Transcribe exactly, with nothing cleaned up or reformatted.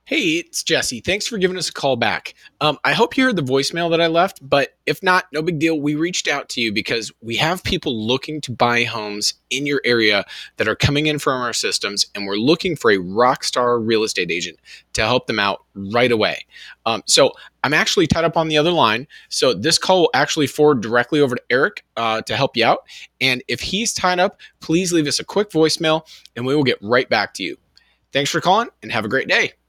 Hey, it's Jesse. Thanks for giving us a call back. Um, I hope you heard the voicemail that I left, but if not, no big deal. We reached out to you because we have people looking to buy homes in your area that are coming in from our systems, and we're looking for a rock star real estate agent to help them out right away. Um, so I'm actually tied up on the other line. So this call will actually forward directly over to Eric uh, to help you out. And if he's tied up, please leave us a quick voicemail and we will get right back to you. Thanks for calling and have a great day.